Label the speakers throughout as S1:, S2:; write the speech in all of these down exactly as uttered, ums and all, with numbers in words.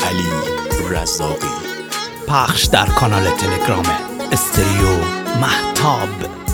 S1: علی رزاقی.
S2: پخش در کانال تلگرام استریو مهتاب.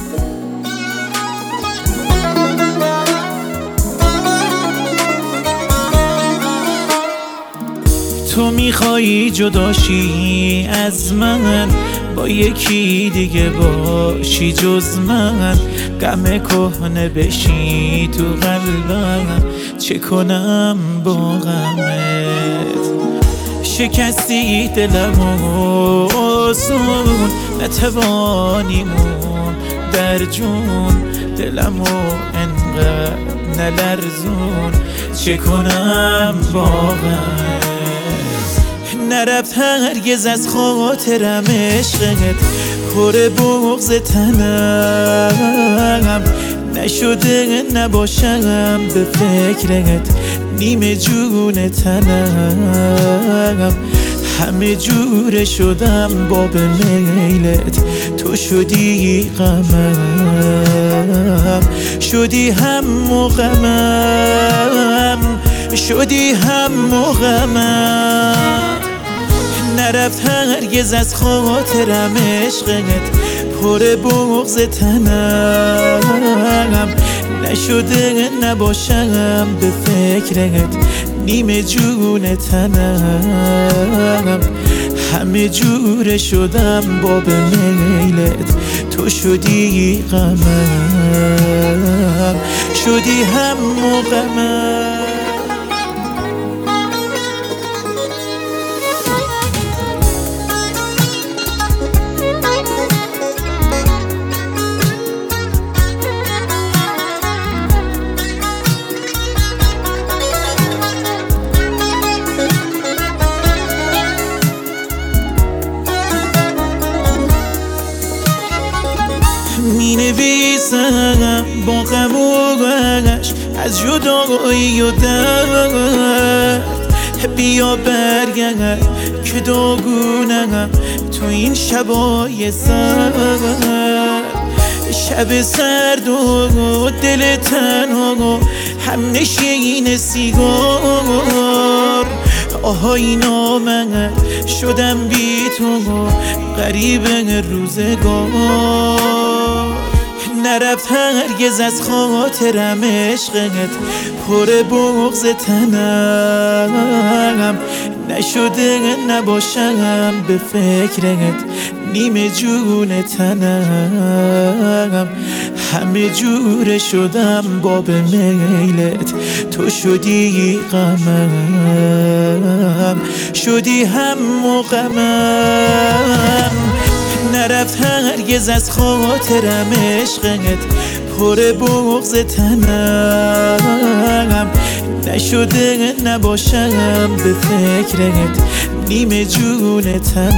S3: تو میخوایی جداشی از من، با یکی دیگه باشی جز من، غم کهنه بشی تو قلبم، چه کنم با غمت؟ شکستی دلمو آسون، نتوانی مون در جون، دلمو انقدر نلرزون، چه کنم با غمت؟ نرفت هرگز از خاطرم عشقت، پر بغض تنم نشده نباشم به فکرت، نیم جون تنم همه جوره شدم با به میلت، تو شدی غمم، شدی هم و غمم، شدی هم و غمم. نرفت هرگز از خاطرم عشقت، پر بغض تنم نشده نباشم به فکرت، نیم جون تنم همه جوره شدم با به میلت، تو شدی غمم، شدی هم و غمم. می نویسم با غم و غش از جدایی و درد، بیا برگرد که داغونم تو این شبای سرد، شب سرد و دل تنها و هم نشین سیگار، آهای نامد شدم بی تو غریب روزگار. نرفت هرگز از خاطرم عشقت، پر بغض تنم نشده نباشم به فکرت، نیم جون تنم همه جوره شدم با به میلت، تو شدی غمم، شدی هم و غمم. نرفت هرگز از خاطرم عشقت، پر بغض تنم نشده نباشم به فکرت، نیم جون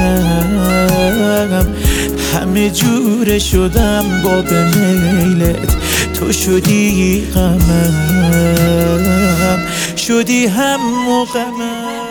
S3: تنم همه جوره شدم با به میلت، تو شدی غمم، شدی هم و غمم.